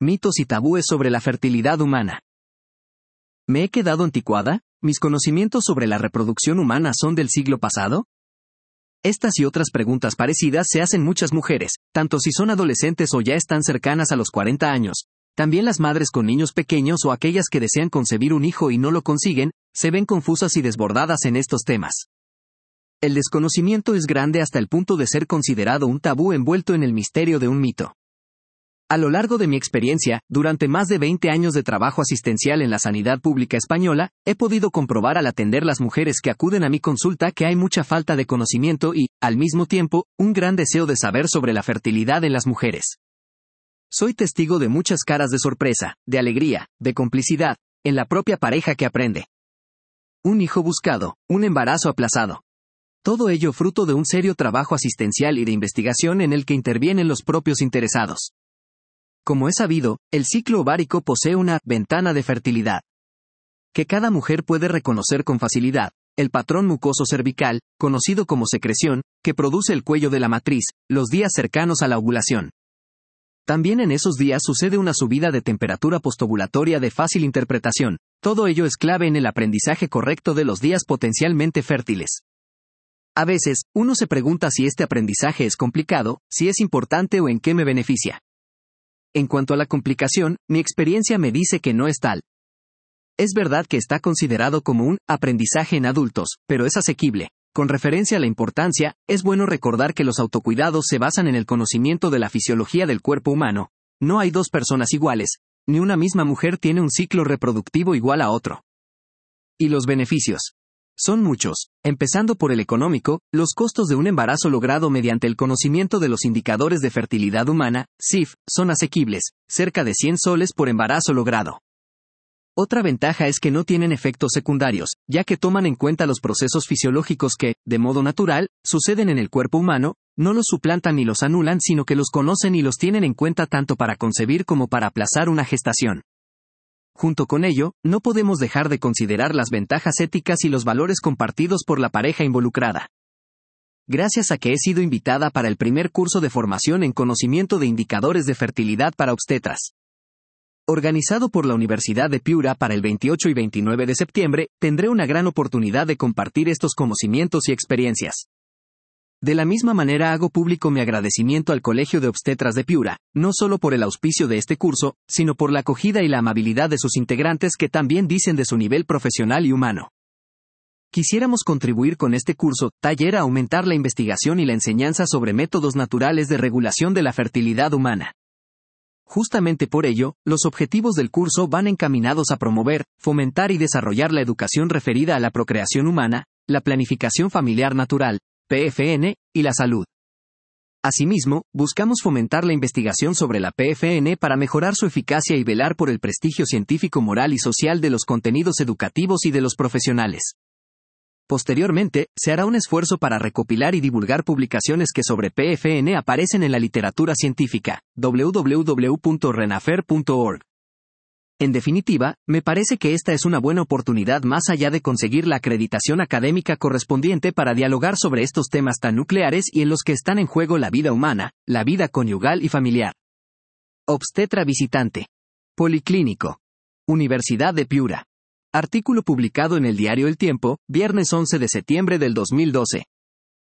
Mitos y tabúes sobre la fertilidad humana. ¿Me he quedado anticuada? ¿Mis conocimientos sobre la reproducción humana son del siglo pasado? Estas y otras preguntas parecidas se hacen muchas mujeres, tanto si son adolescentes o ya están cercanas a los 40 años. También las madres con niños pequeños o aquellas que desean concebir un hijo y no lo consiguen, se ven confusas y desbordadas en estos temas. El desconocimiento es grande hasta el punto de ser considerado un tabú envuelto en el misterio de un mito. A lo largo de mi experiencia, durante más de 20 años de trabajo asistencial en la sanidad pública española, he podido comprobar al atender las mujeres que acuden a mi consulta que hay mucha falta de conocimiento y, al mismo tiempo, un gran deseo de saber sobre la fertilidad en las mujeres. Soy testigo de muchas caras de sorpresa, de alegría, de complicidad, en la propia pareja que aprende. Un hijo buscado, un embarazo aplazado. Todo ello fruto de un serio trabajo asistencial y de investigación en el que intervienen los propios interesados. Como es sabido, el ciclo ovárico posee una ventana de fertilidad que cada mujer puede reconocer con facilidad, el patrón mucoso cervical, conocido como secreción, que produce el cuello de la matriz, los días cercanos a la ovulación. También en esos días sucede una subida de temperatura postovulatoria de fácil interpretación. Todo ello es clave en el aprendizaje correcto de los días potencialmente fértiles. A veces, uno se pregunta si este aprendizaje es complicado, si es importante o en qué me beneficia. En cuanto a la complicación, mi experiencia me dice que no es tal. Es verdad que está considerado como un aprendizaje en adultos, pero es asequible. Con referencia a la importancia, es bueno recordar que los autocuidados se basan en el conocimiento de la fisiología del cuerpo humano. No hay dos personas iguales, ni una misma mujer tiene un ciclo reproductivo igual a otro. ¿Y los beneficios? Son muchos, empezando por el económico. Los costos de un embarazo logrado mediante el conocimiento de los indicadores de fertilidad humana, CIF, son asequibles, cerca de 100 soles por embarazo logrado. Otra ventaja es que no tienen efectos secundarios, ya que toman en cuenta los procesos fisiológicos que, de modo natural, suceden en el cuerpo humano, no los suplantan ni los anulan, sino que los conocen y los tienen en cuenta tanto para concebir como para aplazar una gestación. Junto con ello, no podemos dejar de considerar las ventajas éticas y los valores compartidos por la pareja involucrada. Gracias a que he sido invitada para el primer curso de formación en conocimiento de indicadores de fertilidad para obstetras, organizado por la Universidad de Piura para el 28 y 29 de septiembre, tendré una gran oportunidad de compartir estos conocimientos y experiencias. De la misma manera hago público mi agradecimiento al Colegio de Obstetras de Piura, no solo por el auspicio de este curso, sino por la acogida y la amabilidad de sus integrantes que también dicen de su nivel profesional y humano. Quisiéramos contribuir con este curso, taller a aumentar la investigación y la enseñanza sobre métodos naturales de regulación de la fertilidad humana. Justamente por ello, los objetivos del curso van encaminados a promover, fomentar y desarrollar la educación referida a la procreación humana, la planificación familiar natural, PFN, y la salud. Asimismo, buscamos fomentar la investigación sobre la PFN para mejorar su eficacia y velar por el prestigio científico, moral y social de los contenidos educativos y de los profesionales. Posteriormente, se hará un esfuerzo para recopilar y divulgar publicaciones que sobre PFN aparecen en la literatura científica, www.renafer.org. En definitiva, me parece que esta es una buena oportunidad más allá de conseguir la acreditación académica correspondiente para dialogar sobre estos temas tan nucleares y en los que están en juego la vida humana, la vida conyugal y familiar. Obstetra visitante. Policlínico. Universidad de Piura. Artículo publicado en el diario El Tiempo, viernes 11 de septiembre del 2012.